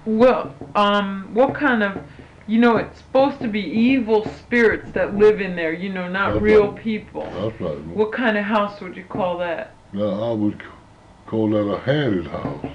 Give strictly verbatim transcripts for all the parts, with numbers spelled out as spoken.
Well, um, what kind of, you know, it's supposed to be evil spirits that live in there, you know, not That's real right. people. That's right. What kind of house would you call that? Now I would c- call that a haunted house.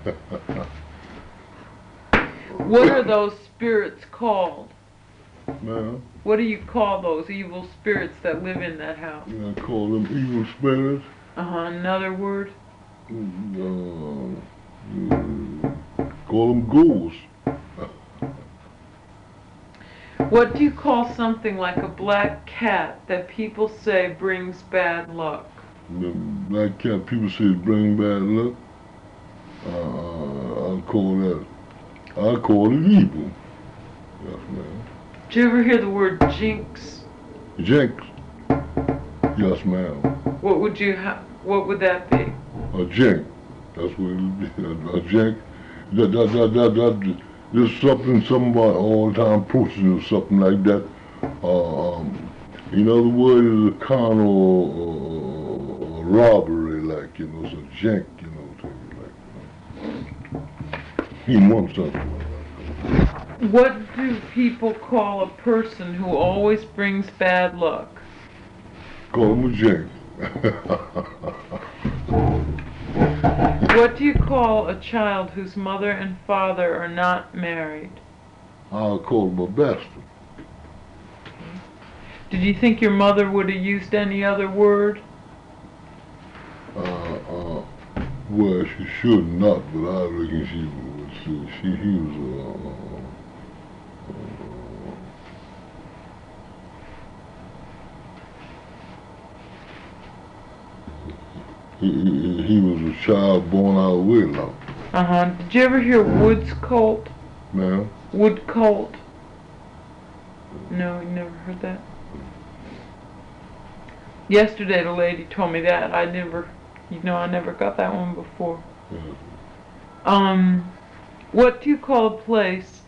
What are those spirits called? Now, What do you call those evil spirits that live in that house? you know, call them evil spirits. Uh-huh, another word? Uh, mm, call them ghouls. What do you call something like a black cat that people say brings bad luck? The black cat people say bring bad luck. Uh, I call that. I call it evil. Yes, ma'am. Did you ever hear the word jinx? Jinx. Yes, ma'am. What would you ha- what would that be? A jinx. That's what it is. A, a jinx. That, that, that, that, that, there's something somebody all the time posting or something like that. Uh, um, in other words, a con or, or, or robbery, like, you know, it's a jinx, you know, things like that. He wants something like that. What do people call a person who always brings bad luck? Call him a jinx. What do you call a child whose mother and father are not married? I'll call him a bastard. Did you think your mother would have used any other word? Uh, uh, well, she should not, but I reckon she would. She, she, he was, uh, uh, he, he, he was a child born out of wedlock. Uh-huh. Did you ever hear Wood's cult? Ma'am? Wood cult? No, you never heard that? Yesterday the lady told me that. I never, you know, I never got that one before. Yeah. Um, what do you call a place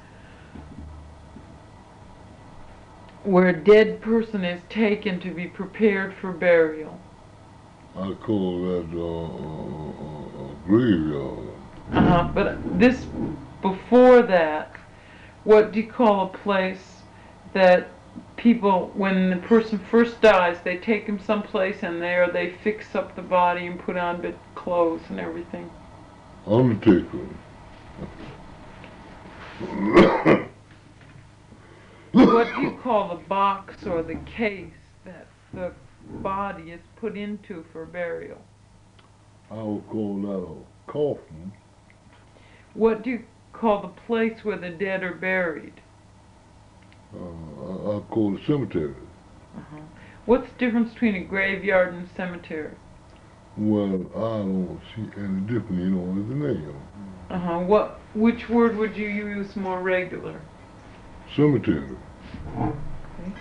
where a dead person is taken to be prepared for burial? I call that uh, uh, a graveyard. Uh-huh, but this, before that, what do you call a place that people, when the person first dies, they take him someplace and there they fix up the body and put on bit clothes and everything? Undertaker. What do you call the box or the case that the body is put into for burial? I would call that a coffin. What do you call the place where the dead are buried? Uh, I, I call it cemetery. Uh-huh. What's the difference between a graveyard and a cemetery? Well, I don't see any difference, you know, with the name. Uh-huh. What, which word would you use more regular? Cemetery. Okay.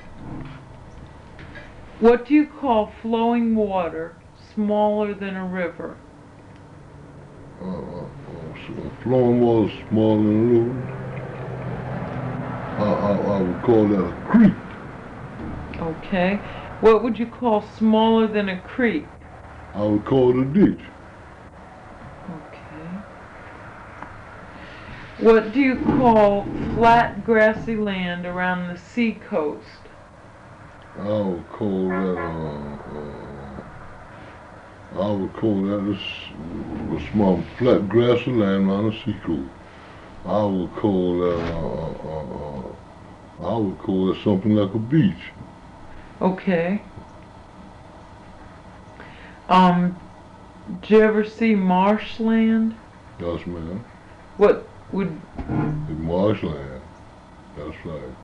What do you call flowing water smaller than a river? Uh, uh, uh, so flowing water smaller than a river. I, I, I would call that a creek. Okay. What would you call smaller than a creek? I would call it a ditch. Okay. What do you call flat grassy land around the sea coast? I would call that uh, uh, I would call that a, s- a small flat grassy land on the seacoast. I would call that uh, uh, uh, I would call it something like a beach. Okay. Um, did you ever see marshland? Yes, ma'am. What would The marshland. That's right.